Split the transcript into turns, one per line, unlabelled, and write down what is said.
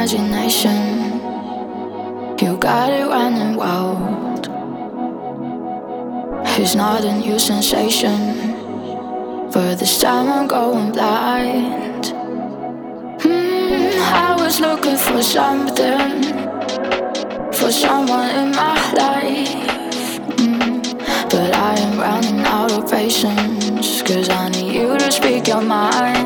imagination. You got it running wild. It's not a new sensation, but this time I'm going blind. I was looking for something, for someone in my life. But I am running out of patience, 'cause I need you to speak your mind.